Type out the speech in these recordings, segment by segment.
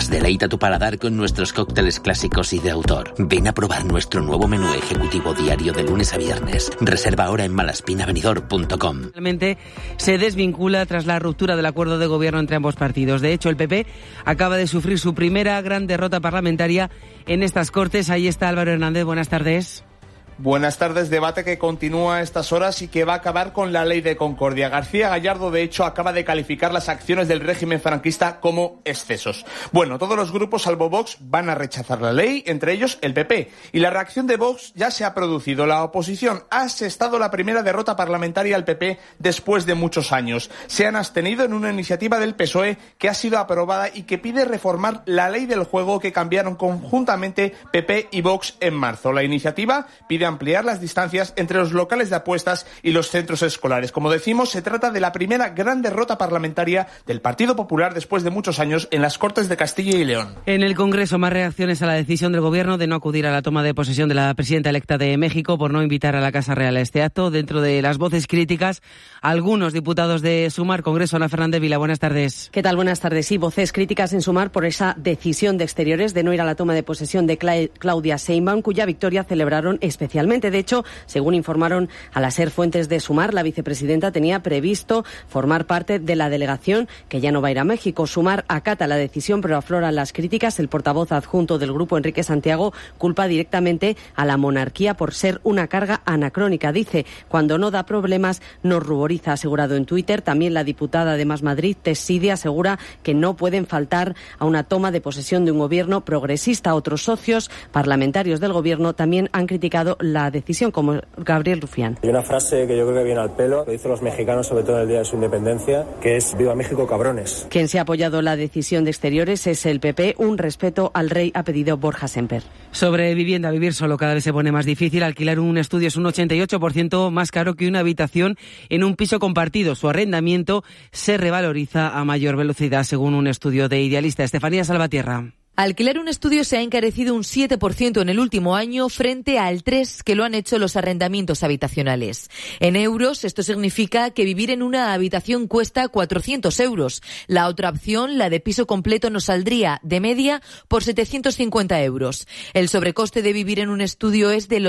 copas, deleita tu paladar con nuestros cócteles clásicos y de autor. Ven a probar nuestro nuevo menú ejecutivo diario de lunes a viernes. Reserva ahora en malaspinavenidor.com. Realmente se desvincula tras la ruptura del acuerdo de gobierno entre ambos partidos. De hecho, el PP acaba de sufrir su primera gran derrota parlamentaria en estas Cortes. Ahí está Álvaro Hernández. Buenas tardes. Buenas tardes. Debate que continúa a estas horas y que va a acabar con la ley de concordia. García Gallardo, de hecho, acaba de calificar las acciones del régimen franquista como excesos. Bueno, todos los grupos, salvo Vox, van a rechazar la ley, entre ellos el PP. Y la reacción de Vox ya se ha producido. La oposición ha asestado la primera derrota parlamentaria al PP después de muchos años. Se han abstenido en una iniciativa del PSOE que ha sido aprobada y que pide reformar la ley del juego que cambiaron conjuntamente PP y Vox en marzo. La iniciativa pide ampliar las distancias entre los locales de apuestas y los centros escolares. Como decimos, se trata de la primera gran derrota parlamentaria del Partido Popular después de muchos años en las Cortes de Castilla y León. En el Congreso, más reacciones a la decisión del Gobierno de no acudir a la toma de posesión de la presidenta electa de México por no invitar a la Casa Real a este acto. Dentro de las voces críticas, algunos diputados de Sumar, Congreso. Ana Fernández Vila, buenas tardes. ¿Qué tal? Buenas tardes. Sí, voces críticas en Sumar por esa decisión de Exteriores de no ir a la toma de posesión de Claudia Sheinbaum, cuya victoria celebraron especialmente. De hecho, según informaron a la SER fuentes de Sumar, la vicepresidenta tenía previsto formar parte de la delegación que ya no va a ir a México. Sumar acata la decisión, pero afloran las críticas. El portavoz adjunto del grupo, Enrique Santiago, culpa directamente a la monarquía por ser una carga anacrónica. Dice, cuando no da problemas, nos ruboriza, ha asegurado en Twitter. También la diputada de Más Madrid, Tess Sidi, asegura que no pueden faltar a una toma de posesión de un gobierno progresista. Otros socios parlamentarios del gobierno también han criticado la decisión, como Gabriel Rufián. Hay una frase que yo creo que viene al pelo, lo dicen los mexicanos, sobre todo en el día de su independencia, que es «Viva México, cabrones». Quien se ha apoyado la decisión de Exteriores es el PP. Un respeto al rey, ha pedido Borja Semper. Sobre vivienda, vivir solo cada vez se pone más difícil. Alquilar un estudio es un 88% más caro que una habitación en un piso compartido. Su arrendamiento se revaloriza a mayor velocidad, según un estudio de Idealista. Estefanía Salvatierra. Alquilar un estudio se ha encarecido un 7% en el último año frente al 3% que lo han hecho los arrendamientos habitacionales. En euros, esto significa que vivir en una habitación cuesta 400 euros. La otra opción, la de piso completo, nos saldría de media por 750 euros. El sobrecoste de vivir en un estudio es del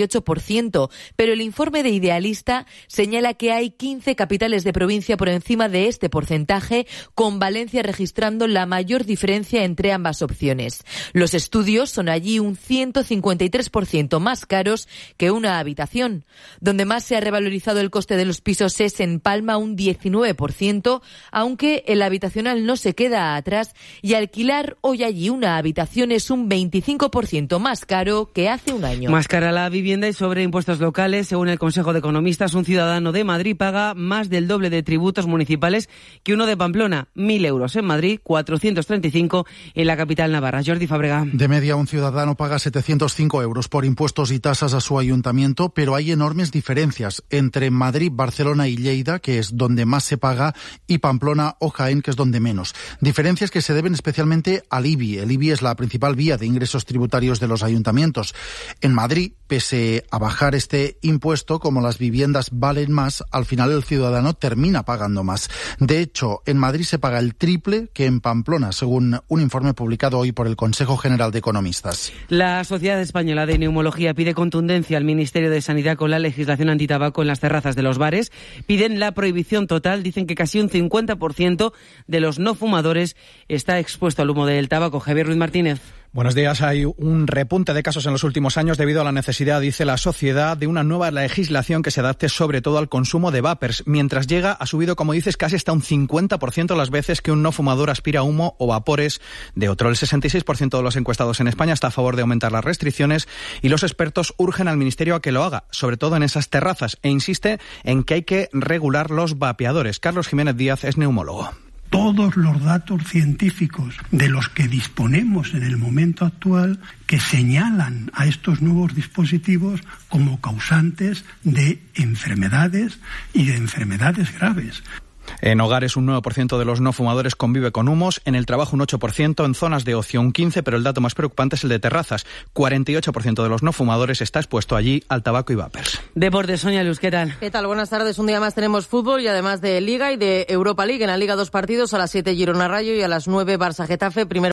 88%, pero el informe de Idealista señala que hay 15 capitales de provincia por encima de este porcentaje, con Valencia registrando la mayor diferencia entre ambas opciones. Los estudios son allí un 153% más caros que una habitación. Donde más se ha revalorizado el coste de los pisos es en Palma, un 19%, aunque el habitacional no se queda atrás, y alquilar hoy allí una habitación es un 25% más caro que hace un año. Más cara la vivienda. Y sobre impuestos locales, según el Consejo de Economistas, un ciudadano de Madrid paga más del doble de tributos municipales que uno de Pamplona. 1.000 euros en Madrid, 435 en la capital navarra. Jordi Fábrega. De media, un ciudadano paga 705 euros por impuestos y tasas a su ayuntamiento, pero hay enormes diferencias entre Madrid, Barcelona y Lleida, que es donde más se paga, y Pamplona o Jaén, que es donde menos. Diferencias que se deben especialmente al IBI. El IBI es la principal vía de ingresos tributarios de los ayuntamientos. En Madrid, pese a bajar este impuesto, como las viviendas valen más, al final el ciudadano termina pagando más. De hecho, en Madrid se paga el triple que en Pamplona, según un informe publicado hoy por el Consejo General de Economistas. La Sociedad Española de Neumología pide contundencia al Ministerio de Sanidad con la legislación antitabaco en las terrazas de los bares. Piden la prohibición total. Dicen que casi un 50% de los no fumadores está expuesto al humo del tabaco. Javier Ruiz Martínez. Buenos días. Hay un repunte de casos en los últimos años debido a la necesidad, dice la sociedad, de una nueva legislación que se adapte sobre todo al consumo de vapers. Mientras llega, ha subido, como dices, casi hasta un 50% las veces que un no fumador aspira humo o vapores de otro. El 66% de los encuestados en España está a favor de aumentar las restricciones y los expertos urgen al Ministerio a que lo haga, sobre todo en esas terrazas, e insiste en que hay que regular los vapeadores. Carlos Jiménez Díaz es neumólogo. Todos los datos científicos de los que disponemos en el momento actual que señalan a estos nuevos dispositivos como causantes de enfermedades y de enfermedades graves. En hogares un 9% de los no fumadores convive con humos, en el trabajo un 8%, en zonas de ocio un 15%, pero el dato más preocupante es el de terrazas. 48% de los no fumadores está expuesto allí al tabaco y vapers. Deportes, Sonia Luz, ¿qué tal? ¿Qué tal? Buenas tardes. Un día más tenemos fútbol y además de Liga y de Europa League. En la Liga 2 partidos, a las 7 Girona Rayo y a las 9 Barça Getafe. Primero